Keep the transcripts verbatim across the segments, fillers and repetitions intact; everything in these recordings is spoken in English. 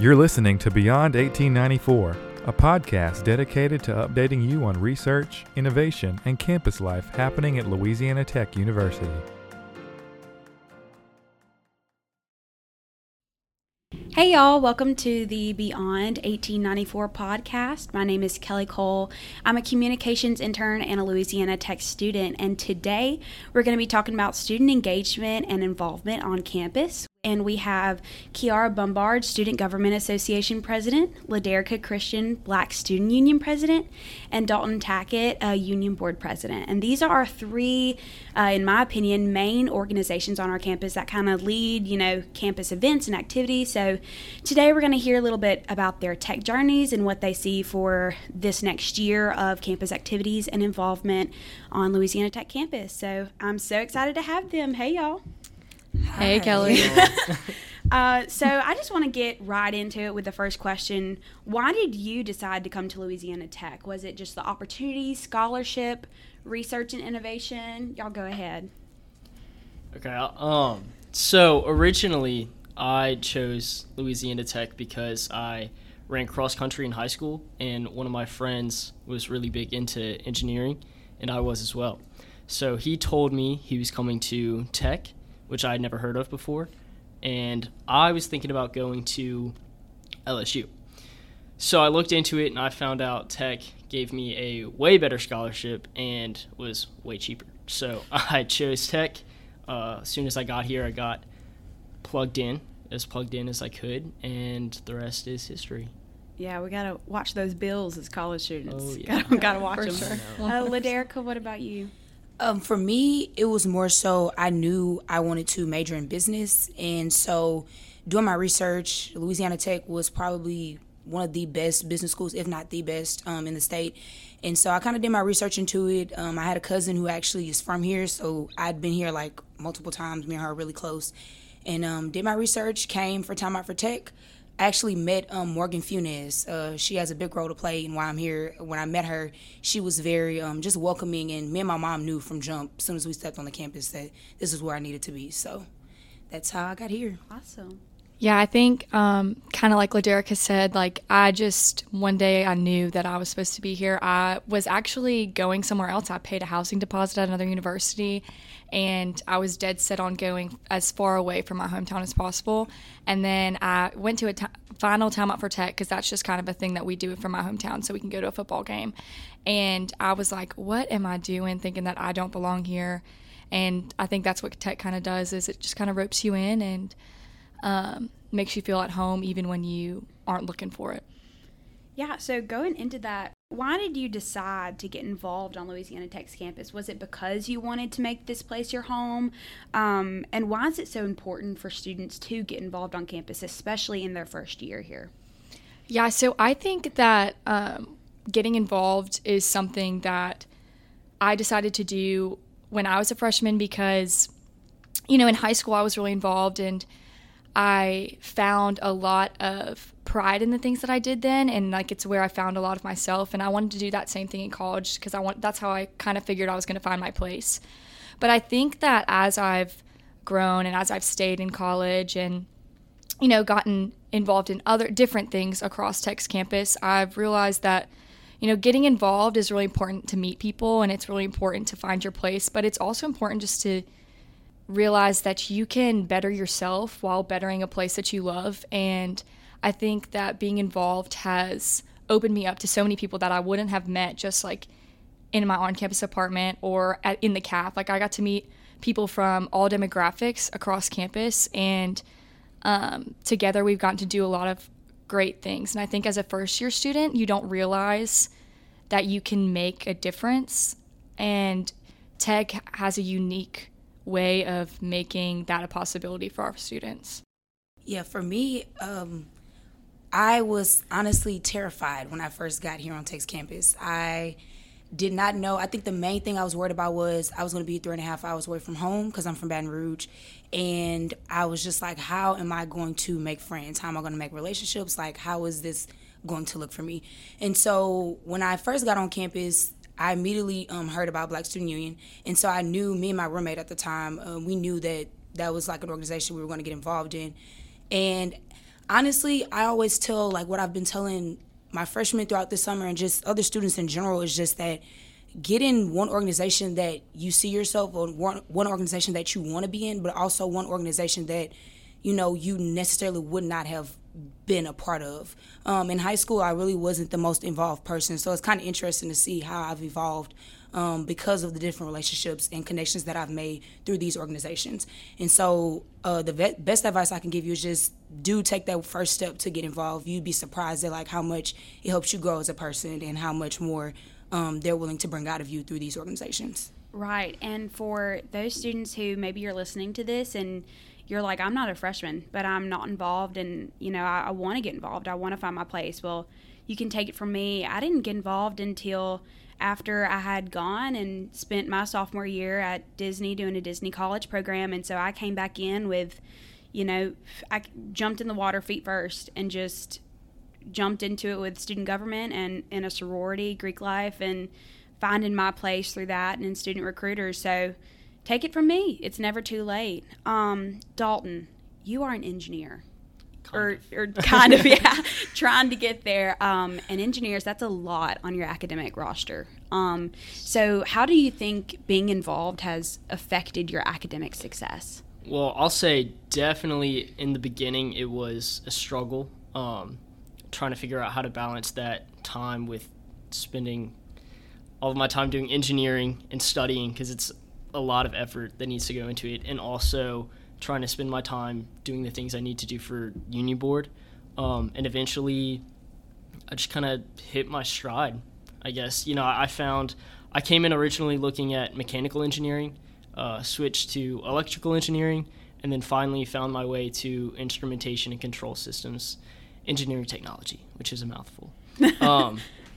You're listening to Beyond eighteen ninety-four, a podcast dedicated to updating you on research, innovation, and campus life happening at Louisiana Tech University. Hey y'all, welcome to the Beyond eighteen ninety-four podcast. My name is Kelly Cole. I'm a communications intern and a Louisiana Tech student, and today we're going to be talking about student engagement and involvement on campus. And we have Kiara Bombard, Student Government Association President, Laderica Christian, Black Student Union President, and Dalton Tackett, uh, Union Board President. And these are our three, uh, in my opinion, main organizations on our campus that kind of lead, you know, campus events and activities. So today we're going to hear a little bit about their tech journeys and what they see for this next year of campus activities and involvement on Louisiana Tech campus. So I'm so excited to have them. Hey, y'all. Hey, Kelly. uh, so I just want to get right into it with the first question. Why did you decide to come to Louisiana Tech? Was it just the opportunity, scholarship, research, and innovation? Y'all go ahead. Okay. Um. So originally, I chose Louisiana Tech because I ran cross country in high school, and one of my friends was really big into engineering, and I was as well. So he told me he was coming to Tech, which I had never heard of before, and I was thinking about going to L S U. So I looked into it, and I found out Tech gave me a way better scholarship and was way cheaper. So I chose Tech. Uh, as soon as I got here, I got plugged in, as plugged in as I could, and the rest is history. Yeah, we got to watch those bills as college students. Oh, yeah. Gotta, gotta watch For them. sure. Uh, Laderica, what about you? Um, for me, it was more so I knew I wanted to major in business. And so doing my research, Louisiana Tech was probably one of the best business schools, if not the best, um, in the state. And so I kind of did my research into it. Um, I had a cousin who actually is from here, so I'd been here like multiple times. Me and her are really close. And um, did my research, came for Time Out for Tech. I actually met um, Morgan Funes. Uh, she has a big role to play in why I'm here. When I met her, she was very um, just welcoming, and me and my mom knew from jump, as soon as we stepped on the campus, that this is where I needed to be. So that's how I got here. Awesome. Yeah, I think um, kind of like Laderica said, like I just, one day I knew that I was supposed to be here. I was actually going somewhere else. I paid a housing deposit at another university, and I was dead set on going as far away from my hometown as possible. And then I went to a t- final Time Out for Tech, because that's just kind of a thing that we do from my hometown so we can go to a football game. And I was like, what am I doing, thinking that I don't belong here? And I think that's what Tech kind of does, is it just kind of ropes you in and um, makes you feel at home even when you aren't looking for it. Yeah, so going into that, why did you decide to get involved on Louisiana Tech's campus? Was it because you wanted to make this place your home? Um, and why is it so important for students to get involved on campus, especially in their first year here? Yeah, so I think that um, getting involved is something that I decided to do when I was a freshman because, you know, in high school I was really involved, and I found a lot of pride in the things that I did then, and like it's where I found a lot of myself, and I wanted to do that same thing in college because I want that's how I kind of figured I was going to find my place. But I think that as I've grown and as I've stayed in college and, you know, gotten involved in other different things across Tech's campus, I've realized that, you know, getting involved is really important to meet people, and it's really important to find your place, but it's also important just to realize that you can better yourself while bettering a place that you love. And I think that being involved has opened me up to so many people that I wouldn't have met just like in my on-campus apartment or at, in the C A F. Like I got to meet people from all demographics across campus, and um, together we've gotten to do a lot of great things. And I think as a first-year student, you don't realize that you can make a difference, and Tech has a unique way of making that a possibility for our students. Yeah, for me, um, I was honestly terrified when I first got here on Tech's campus. I did not know. I think the main thing I was worried about was I was going to be three and a half hours away from home because I'm from Baton Rouge. And I was just like, how am I going to make friends? How am I going to make relationships? Like, how is this going to look for me? And so when I first got on campus, I immediately um, heard about Black Student Union, and so I knew, me and my roommate at the time, uh, we knew that that was like an organization we were going to get involved in. And honestly, I always tell, like, what I've been telling my freshmen throughout the summer and just other students in general is just that get in one organization that you see yourself, or one, one organization that you want to be in, but also one organization that, you know, you necessarily would not have been a part of. Um, in high school, I really wasn't the most involved person, so it's kind of interesting to see how I've evolved um, because of the different relationships and connections that I've made through these organizations. And so uh, the ve- best advice I can give you is just do take that first step to get involved. You'd be surprised at like how much it helps you grow as a person and how much more um, they're willing to bring out of you through these organizations. Right. And for those students who maybe you're listening to this and you're like, I'm not a freshman, but I'm not involved, and, you know, I, I want to get involved. I want to find my place. Well, you can take it from me. I didn't get involved until after I had gone and spent my sophomore year at Disney doing a Disney college program. And so I came back in with, you know, I jumped in the water feet first and just jumped into it with student government and in a sorority, Greek life, and finding my place through that and in student recruiters. So take it from me. It's never too late. Um, Dalton, you are an engineer. Or, or kind of, yeah, trying to get there. Um, and engineers, that's a lot on your academic roster. Um, so how do you think being involved has affected your academic success? Well, I'll say definitely in the beginning it was a struggle, um, trying to figure out how to balance that time with spending all of my time doing engineering and studying, because it's a lot of effort that needs to go into it, and also trying to spend my time doing the things I need to do for Union Board. Um, and eventually I just kind of hit my stride, I guess. You know, I found, I came in originally looking at mechanical engineering, uh, switched to electrical engineering, and then finally found my way to instrumentation and control systems engineering technology, which is a mouthful. um,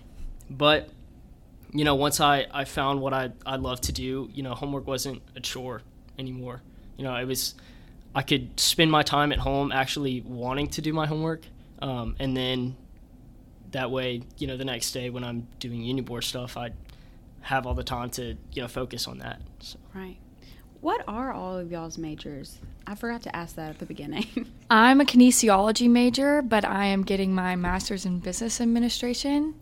but, you know, once I, I found what I, I love to do, you know, homework wasn't a chore anymore. You know, it was, I could spend my time at home actually wanting to do my homework, um, and then that way, you know, the next day when I'm doing Union Board stuff, I'd have all the time to, you know, focus on that. So. Right. What are all of y'all's majors? I forgot to ask that at the beginning. I'm a kinesiology major, but I am getting my master's in business administration.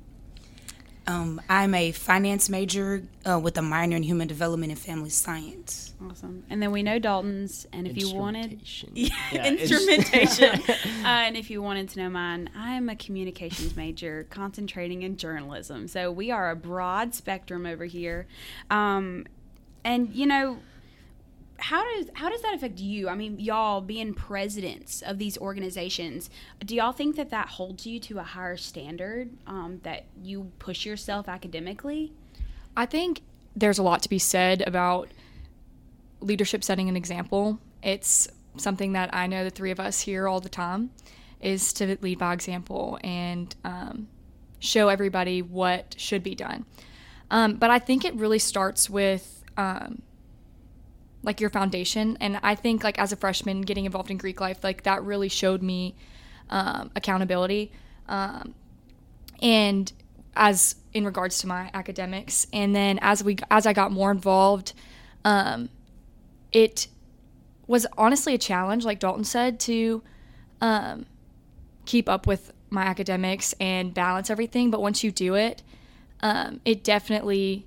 Um, I'm a finance major uh, with a minor in human development and family science. Awesome. And then we know Dalton's, and if you wanted... Yeah, yeah, instrumentation. uh, and if you wanted to know mine, I'm a communications major concentrating in journalism. So we are a broad spectrum over here. Um, and, you know... How does how does that affect you? I mean, y'all being presidents of these organizations, do y'all think that that holds you to a higher standard, um, that you push yourself academically? I think there's a lot to be said about leadership setting an example. It's something that I know the three of us hear all the time, is to lead by example and um, show everybody what should be done. Um, but I think it really starts with... Um, like your foundation. And I think like as a freshman getting involved in Greek life, like that really showed me um, accountability. Um, and as in regards to my academics. And then as we, as I got more involved, um, it was honestly a challenge, like Dalton said, to um, keep up with my academics and balance everything. But once you do it, um, it definitely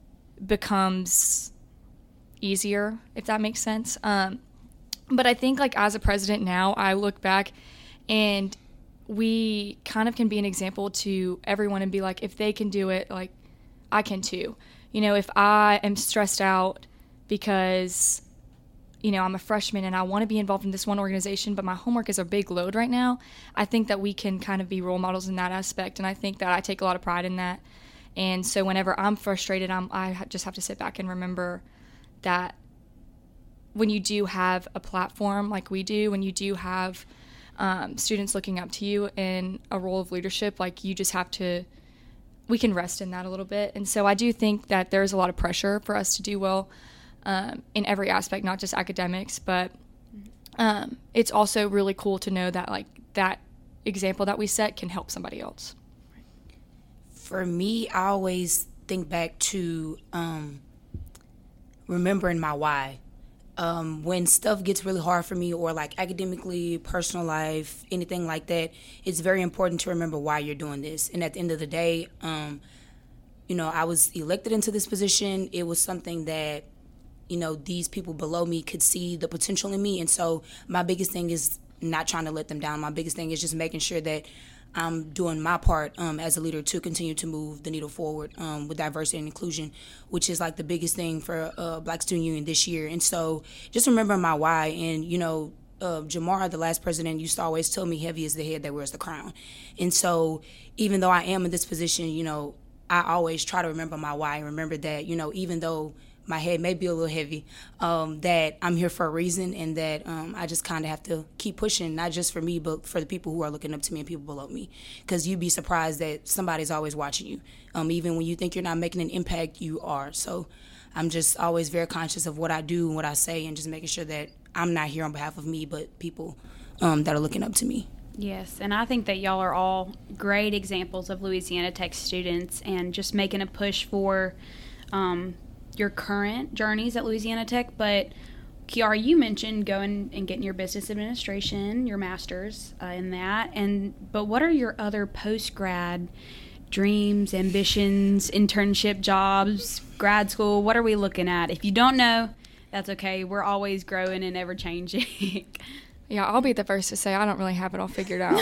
becomes easier, if that makes sense. Um, but I think like as a president now, I look back and we kind of can be an example to everyone and be like, if they can do it, like I can too. You know, if I am stressed out because, you know, I'm a freshman and I want to be involved in this one organization, but my homework is a big load right now, I think that we can kind of be role models in that aspect. And I think that I take a lot of pride in that. And so whenever I'm frustrated, I'm, I just have to sit back and remember that when you do have a platform like we do, when you do have um, students looking up to you in a role of leadership, like you just have to, we can rest in that a little bit. And so I do think that there's a lot of pressure for us to do well um, in every aspect, not just academics, but um, it's also really cool to know that like that example that we set can help somebody else. For me, I always think back to um, remembering my why. um, when stuff gets really hard for me, or like academically, personal life, anything like that, it's very important to remember why you're doing this. And at the end of the day, um, you know, I was elected into this position. It was something that, you know, these people below me could see the potential in me. And so my biggest thing is not trying to let them down. My biggest thing is just making sure that I'm doing my part um, as a leader to continue to move the needle forward um, with diversity and inclusion, which is like the biggest thing for uh, Black Student Union this year. And so just remember my why. And, you know, uh, Jamar, the last president, used to always tell me heavy is the head that wears the crown. And so even though I am in this position, you know, I always try to remember my why and remember that, you know, even though my head may be a little heavy, um, that I'm here for a reason, and that um, I just kind of have to keep pushing, not just for me, but for the people who are looking up to me and people below me. Because you'd be surprised that somebody's always watching you. Um, even when you think you're not making an impact, you are. So I'm just always very conscious of what I do and what I say, and just making sure that I'm not here on behalf of me, but people um, that are looking up to me. Yes, and I think that y'all are all great examples of Louisiana Tech students, and just making a push for um, your current journeys at Louisiana Tech. But Kiara, you mentioned going and getting your business administration, your master's uh, in that, and but what are your other post-grad dreams, ambitions, internship jobs, grad school? What are we looking at? If you don't know, that's okay. We're always growing and ever changing. Yeah, I'll be the first to say I don't really have it all figured out.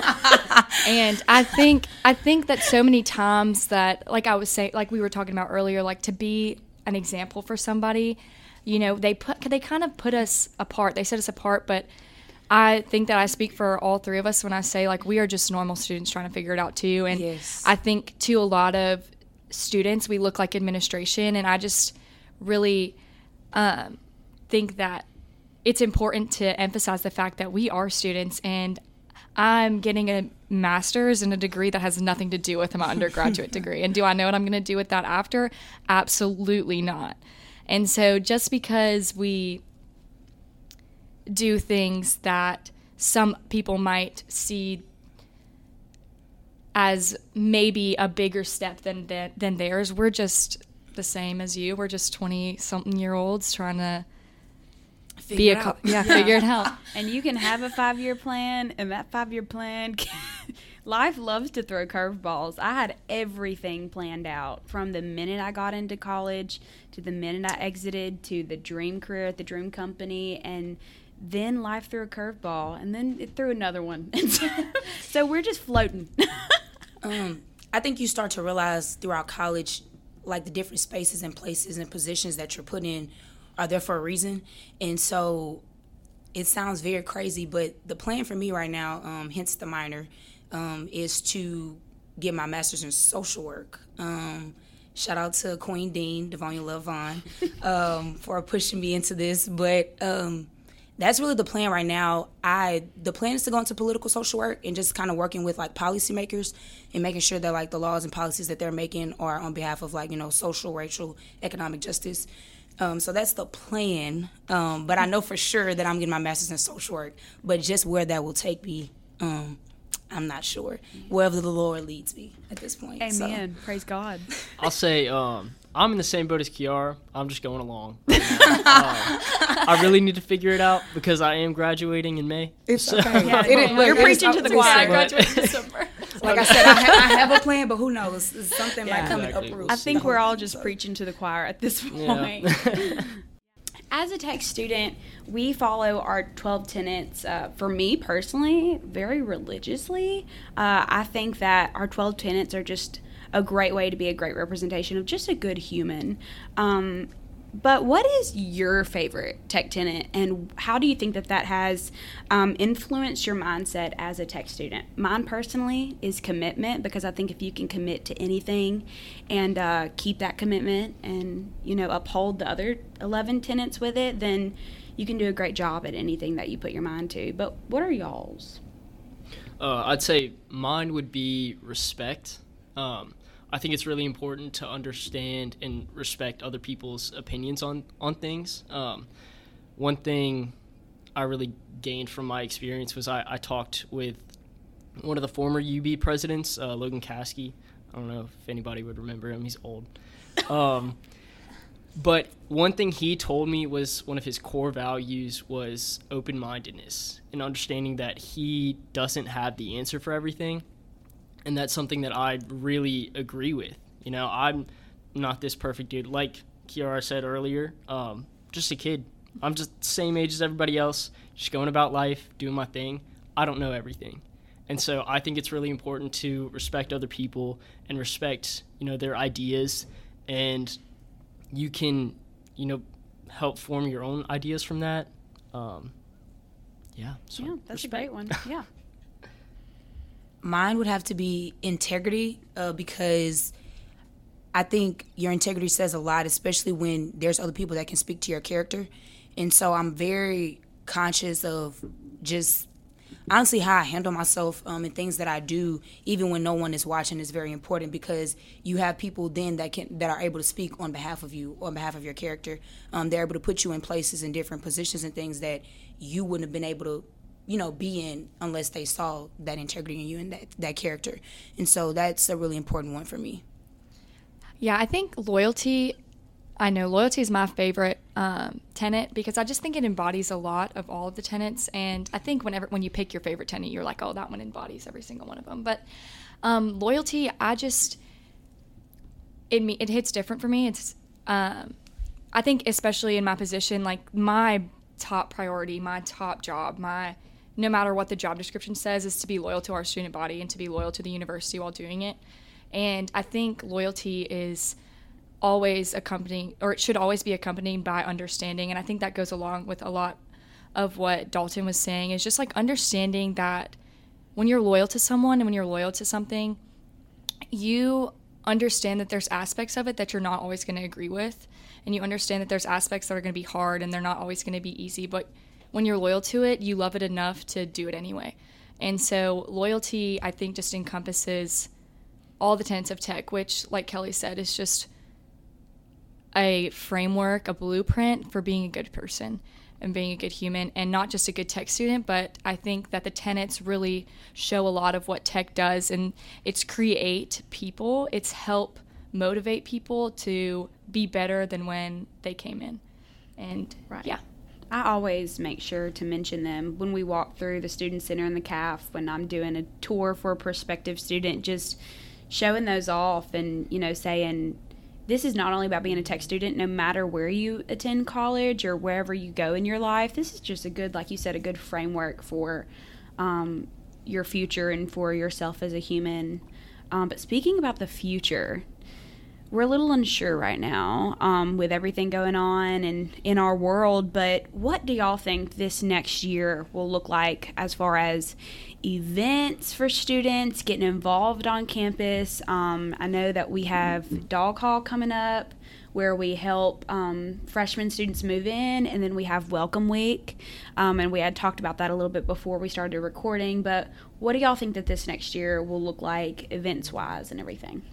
And I think I think that so many times that, like I was saying, like we were talking about earlier, like to be an example for somebody, you know, they put they kind of put us apart. They set us apart, but I think that I speak for all three of us when I say, like, we are just normal students trying to figure it out too. And yes. I think to a lot of students, we look like administration, and I just really um, think that it's important to emphasize the fact that we are students, and I'm getting a master's and a degree that has nothing to do with my undergraduate degree. And do I know what I'm going to do with that after? Absolutely not. And so just because we do things that some people might see as maybe a bigger step than than theirs, we're just the same as you. We're just twenty-something-year-olds trying to Figure be it a out. co- yeah, figure it out. And you can have a five-year plan, and that five-year plan, can, life loves to throw curveballs. I had everything planned out from the minute I got into college to the minute I exited to the dream career at the dream company, and then life threw a curveball, and then it threw another one. So we're just floating. um, I think you start to realize throughout college, like the different spaces and places and positions that you're put in are there for a reason. And so it sounds very crazy, but the plan for me right now, um, hence the minor, um, is to get my master's in social work. Um, shout out to Queen Dean, Devonia Love Vaughn, um, for pushing me into this. But um, that's really the plan right now. I the plan is to go into political social work and just kind of working with like policymakers and making sure that like the laws and policies that they're making are on behalf of like, you know, social, racial, economic justice. Um, so that's the plan, um, but I know for sure that I'm getting my master's in social work, but just where that will take me, um, I'm not sure. Wherever the Lord leads me at this point. Amen. So. Praise God. I'll say um, I'm in the same boat as Kiara. I'm just going along. uh, I really need to figure it out because I am graduating in May. It's so. okay. Yeah, It is- you're look, it preaching is to the up choir. I you. graduate in December. Like I said, I, ha- I have a plan, but who knows? Something Yeah. might come Exactly. and uproot. I think the we're whole all thing, just so. preaching to the choir at this Yeah. point. As a tech student, we follow our twelve tenets, uh, for me personally, very religiously. Uh, I think that our twelve tenets are just a great way to be a great representation of just a good human. Um, but what is your favorite tech tenet, and how do you think that that has um, influenced your mindset as a tech student? Mine personally is commitment, because I think if you can commit to anything and uh, keep that commitment and, you know, uphold the other eleven tenets with it, then you can do a great job at anything that you put your mind to. But what are y'all's? Uh, I'd say mine would be respect. Um, I think it's really important to understand and respect other people's opinions on, on things. Um, one thing I really gained from my experience was I, I talked with one of the former U B presidents, uh, Logan Caskey. I don't know if anybody would remember him. He's old. Um, But one thing he told me was one of his core values was open-mindedness and understanding that he doesn't have the answer for everything. And that's something that I really agree with. You know, I'm not this perfect dude. Like Kiara said earlier, um, just a kid. I'm just the same age as everybody else, just going about life, doing my thing. I don't know everything. And so I think it's really important to respect other people and respect, you know, their ideas, and you can, you know, help form your own ideas from that. Um, yeah. So yeah, that's respect. a great one. Yeah. Mine would have to be integrity, uh, because I think your integrity says a lot, especially when there's other people that can speak to your character. And so I'm very conscious of just honestly how I handle myself um, and things that I do, even when no one is watching, is very important, because you have people then that can that are able to speak on behalf of you, on behalf of your character. Um, they're able to put you in places and different positions and things that you wouldn't have been able to, you know, be in unless they saw that integrity in you and that, that character. And so that's a really important one for me. Yeah, I think loyalty, I know loyalty is my favorite um, tenet, because I just think it embodies a lot of all of the tenets. And I think whenever when you pick your favorite tenet, you're like, oh, that one embodies every single one of them. But um, loyalty, I just, it it hits different for me. It's, um, I think especially in my position, like my top priority, my top job, my, no matter what the job description says, is to be loyal to our student body and to be loyal to the university while doing it. And I think loyalty is always accompanying, or it should always be accompanied by understanding. And I think that goes along with a lot of what Dalton was saying, is just like understanding that when you're loyal to someone and when you're loyal to something, you understand that there's aspects of it that you're not always going to agree with. And you understand that there's aspects that are going to be hard and they're not always going to be easy. But when you're loyal to it, you love it enough to do it anyway. And so loyalty, I think, just encompasses all the tenets of tech, which, like Kelly said, is just a framework, a blueprint for being a good person and being a good human, and not just a good tech student. But I think that the tenets really show a lot of what tech does, and it's create people, it's help motivate people to be better than when they came in. And Right. yeah. I always make sure to mention them when we walk through the Student Center and the C A F, when I'm doing a tour for a prospective student, just showing those off and, you know, saying this is not only about being a tech student, no matter where you attend college or wherever you go in your life. This is just a good, like you said, a good framework for um, your future and for yourself as a human. Um, but speaking about the future, we're a little unsure right now um, with everything going on and in our world, but what do y'all think this next year will look like as far as events for students, getting involved on campus? Um, I know that we have Dog Hall coming up where we help um, freshman students move in, and then we have Welcome Week, um, and we had talked about that a little bit before we started recording, but what do y'all think that this next year will look like events-wise and everything?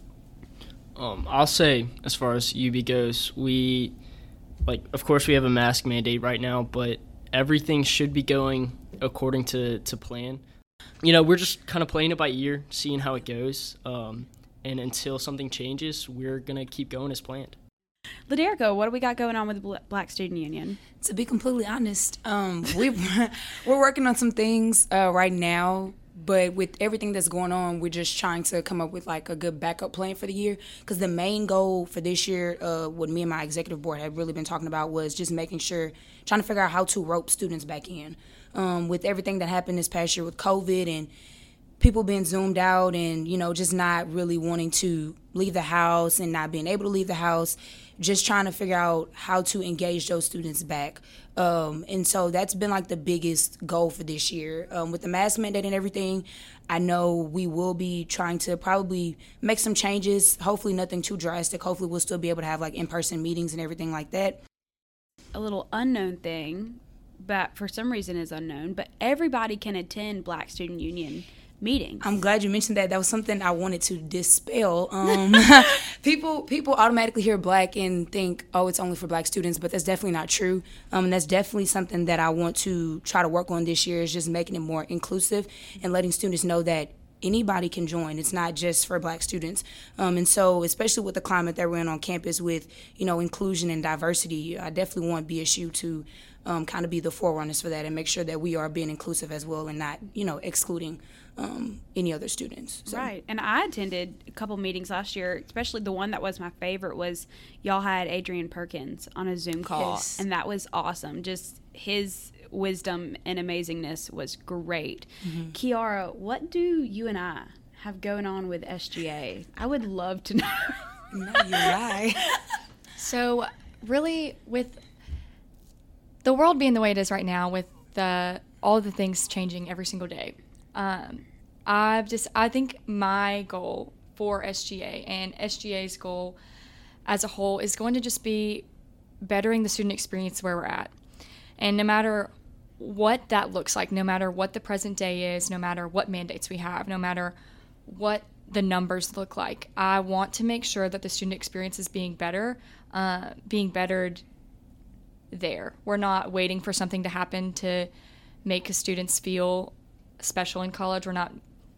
Um, I'll say, as far as U B goes, we, like, of course we have a mask mandate right now, but everything should be going according to, to plan. You know, we're just kind of playing it by ear, seeing how it goes, um, and until something changes, we're going to keep going as planned. Laderico, what do we got going on with the Black Student Union? To be completely honest, um, we we're working on some things uh, right now. But with everything that's going on, we're just trying to come up with like a good backup plan for the year. Because the main goal for this year, uh, what me and my executive board have really been talking about, was just making sure, trying to figure out how to rope students back in. Um, with everything that happened this past year with COVID and people being zoomed out and, you know, just not really wanting to leave the house and not being able to leave the house, just trying to figure out how to engage those students back. Um, and so that's been like the biggest goal for this year. Um, with the mask mandate and everything, I know we will be trying to probably make some changes, hopefully nothing too drastic. Hopefully we'll still be able to have like in-person meetings and everything like that. A little unknown thing, but for some reason is unknown, but everybody can attend Black Student Union meetings. I'm glad you mentioned that. That was something I wanted to dispel. Um, people people automatically hear Black and think, oh, it's only for Black students, but that's definitely not true. Um, and that's definitely something that I want to try to work on this year, is just making it more inclusive and letting students know that anybody can join. It's not just for Black students. Um, and so, especially with the climate that we're in on campus with, you know, inclusion and diversity, I definitely want B S U to um, kind of be the forerunners for that and make sure that we are being inclusive as well and not, you know, excluding um, any other students. So. Right. And I attended a couple meetings last year, especially the one that was my favorite was y'all had Adrian Perkins on a Zoom call. Yes. And that was awesome. Just his wisdom and amazingness was great. Mm-hmm. Kiara, what do you and I have going on with S G A? I would love to know. No, you lie. So really, with the world being the way it is right now, with the all the things changing every single day, um, I've just I think my goal for S G A and S G A's goal as a whole is going to just be bettering the student experience where we're at. And no matter what that looks like, no matter what the present day is, no matter what mandates we have, no matter what the numbers look like, I want to make sure that the student experience is being better, uh, being bettered there. We're not waiting for something to happen to make students feel special in college. We're not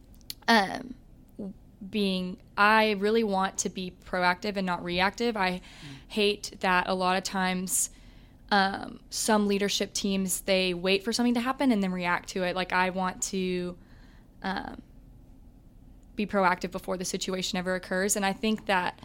um, being, I really want to be proactive and not reactive. I mm. hate that a lot of times Um, some leadership teams, they wait for something to happen and then react to it. Like, I want to um, be proactive before the situation ever occurs. And I think that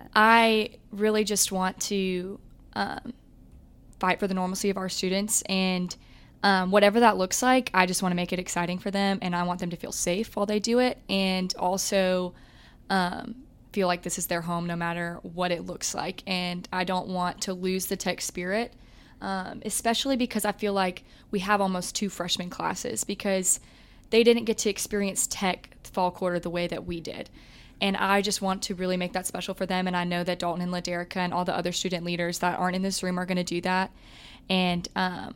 I really just want to um, fight for the normalcy of our students. And um, whatever that looks like, I just want to make it exciting for them. And I want them to feel safe while they do it. And also um, feel like this is their home no matter what it looks like. And I don't want to lose the tech spirit. Um, especially because I feel like we have almost two freshman classes because they didn't get to experience tech fall quarter the way that we did. And I just want to really make that special for them. And I know that Dalton and LaDerica and all the other student leaders that aren't in this room are going to do that. And um,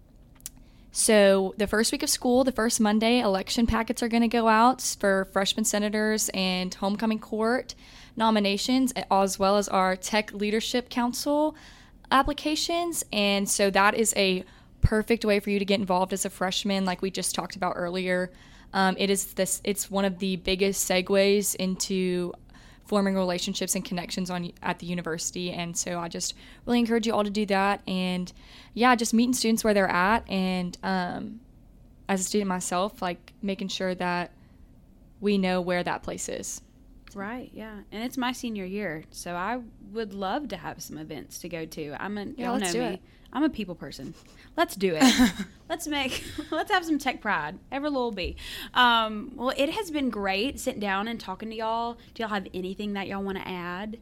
so the first week of school, the first Monday, election packets are going to go out for freshman senators and homecoming court nominations, as well as our Tech Leadership Council applications. And so that is a perfect way for you to get involved as a freshman, like we just talked about earlier. Um, it is this it's one of the biggest segues into forming relationships and connections on at the university. And so I just really encourage you all to do that. And yeah, just meeting students where they're at, and um, as a student myself, like making sure that we know where that place is. Right, yeah. And it's my senior year, so I would love to have some events to go to. I'm a, yeah, y'all let's know do me. It. I'm a people person. Let's do it. let's make, let's have some tech pride. Ever little B. Um, well, it has been great sitting down and talking to y'all. Do y'all have anything that y'all want to add?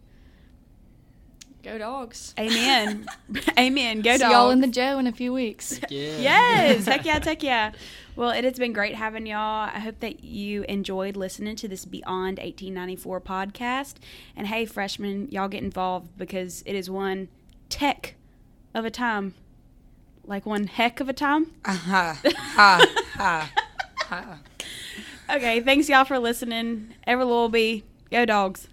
Go Dogs. Amen. Amen. Go See Dogs. y'all in the Joe in a few weeks. Yeah. Yes. Heck yeah, heck yeah. Well, it has been great having y'all. I hope that you enjoyed listening to this Beyond eighteen ninety-four podcast. And hey, freshmen, y'all get involved because it is one tech of a time. Like one heck of a time. Uh-huh. Ha, ha, ha. Okay, thanks y'all for listening. Ever little B. Go Dogs.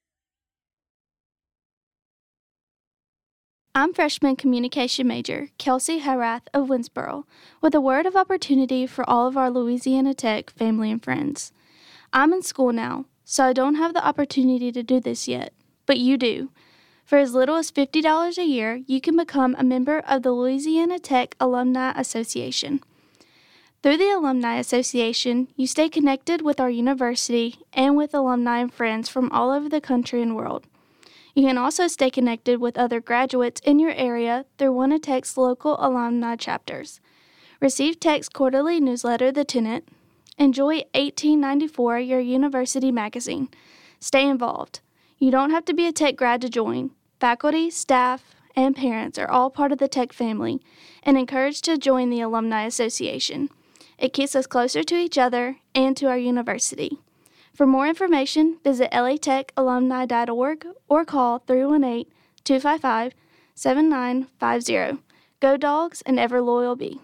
I'm freshman communication major Kelsey Harath of Winsboro with a word of opportunity for all of our Louisiana Tech family and friends. I'm in school now, so I don't have the opportunity to do this yet, but you do. For as little as fifty dollars a year, you can become a member of the Louisiana Tech Alumni Association. Through the Alumni Association, you stay connected with our university and with alumni and friends from all over the country and world. You can also stay connected with other graduates in your area through one of Tech's local alumni chapters. Receive Tech's quarterly newsletter, The Tenant. Enjoy eighteen ninety-four, your university magazine. Stay involved. You don't have to be a Tech grad to join. Faculty, staff, and parents are all part of the Tech family and encouraged to join the Alumni Association. It keeps us closer to each other and to our university. For more information, visit L A tech alumni dot org or call three one eight, two five five, seven nine five zero. Go Dogs and ever loyal be.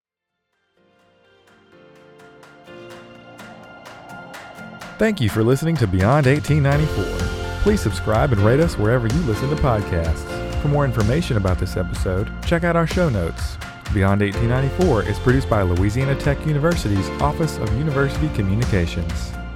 Thank you for listening to Beyond eighteen ninety-four. Please subscribe and rate us wherever you listen to podcasts. For more information about this episode, check out our show notes. Beyond eighteen ninety-four is produced by Louisiana Tech University's Office of University Communications.